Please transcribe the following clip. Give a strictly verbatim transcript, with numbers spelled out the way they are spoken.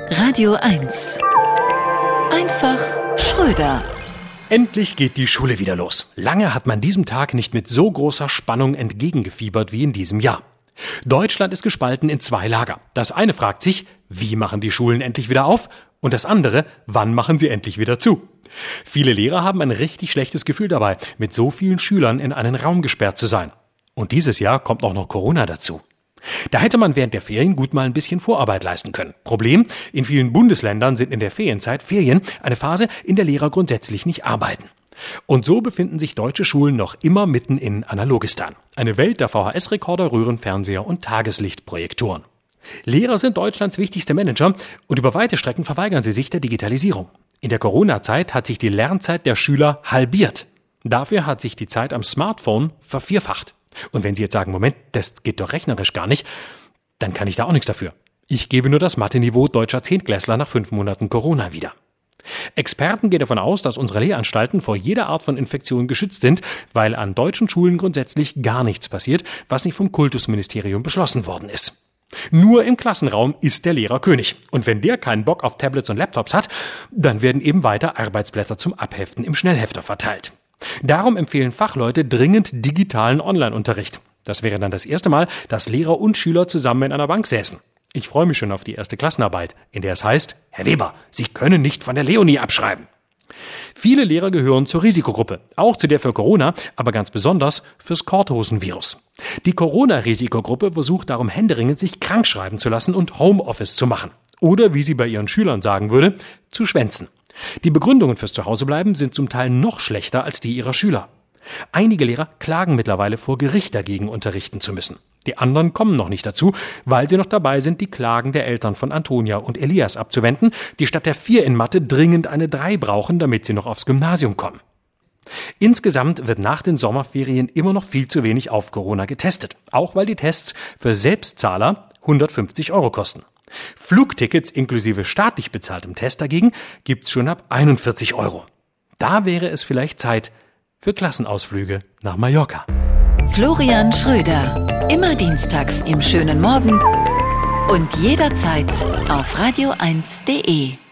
Radio eins. Einfach Schröder. Endlich geht die Schule wieder los. Lange hat man diesem Tag nicht mit so großer Spannung entgegengefiebert wie in diesem Jahr. Deutschland ist gespalten in zwei Lager. Das eine fragt sich, wie machen die Schulen endlich wieder auf? Und das andere, wann machen sie endlich wieder zu? Viele Lehrer haben ein richtig schlechtes Gefühl dabei, mit so vielen Schülern in einen Raum gesperrt zu sein. Und dieses Jahr kommt auch noch Corona dazu. Da hätte man während der Ferien gut mal ein bisschen Vorarbeit leisten können. Problem, in vielen Bundesländern sind in der Ferienzeit Ferien eine Phase, in der Lehrer grundsätzlich nicht arbeiten. Und so befinden sich deutsche Schulen noch immer mitten in Analogistan. Eine Welt der V H S-Rekorder, Röhrenfernseher und Tageslichtprojektoren. Lehrer sind Deutschlands wichtigste Manager und über weite Strecken verweigern sie sich der Digitalisierung. In der Corona-Zeit hat sich die Lernzeit der Schüler halbiert. Dafür hat sich die Zeit am Smartphone vervierfacht. Und wenn Sie jetzt sagen, Moment, das geht doch rechnerisch gar nicht, dann kann ich da auch nichts dafür. Ich gebe nur das Mathe-Niveau deutscher Zehntklässler nach fünf Monaten Corona wieder. Experten gehen davon aus, dass unsere Lehranstalten vor jeder Art von Infektion geschützt sind, weil an deutschen Schulen grundsätzlich gar nichts passiert, was nicht vom Kultusministerium beschlossen worden ist. Nur im Klassenraum ist der Lehrer König. Und wenn der keinen Bock auf Tablets und Laptops hat, dann werden eben weiter Arbeitsblätter zum Abheften im Schnellhefter verteilt. Darum empfehlen Fachleute dringend digitalen Online-Unterricht. Das wäre dann das erste Mal, dass Lehrer und Schüler zusammen in einer Bank säßen. Ich freue mich schon auf die erste Klassenarbeit, in der es heißt, Herr Weber, Sie können nicht von der Leonie abschreiben. Viele Lehrer gehören zur Risikogruppe, auch zu der für Corona, aber ganz besonders fürs Korthosenvirus. Die Corona-Risikogruppe versucht darum händeringend, sich krank schreiben zu lassen und Homeoffice zu machen. Oder, wie sie bei ihren Schülern sagen würde, zu schwänzen. Die Begründungen fürs Zuhausebleiben sind zum Teil noch schlechter als die ihrer Schüler. Einige Lehrer klagen mittlerweile vor Gericht dagegen, unterrichten zu müssen. Die anderen kommen noch nicht dazu, weil sie noch dabei sind, die Klagen der Eltern von Antonia und Elias abzuwenden, die statt der vier in Mathe dringend eine drei brauchen, damit sie noch aufs Gymnasium kommen. Insgesamt wird nach den Sommerferien immer noch viel zu wenig auf Corona getestet, auch weil die Tests für Selbstzahler hundertfünfzig Euro kosten. Flugtickets inklusive staatlich bezahltem Test dagegen gibt's schon ab einundvierzig Euro. Da wäre es vielleicht Zeit für Klassenausflüge nach Mallorca. Florian Schröder. Immer dienstags im schönen Morgen und jederzeit auf radio eins punkt de.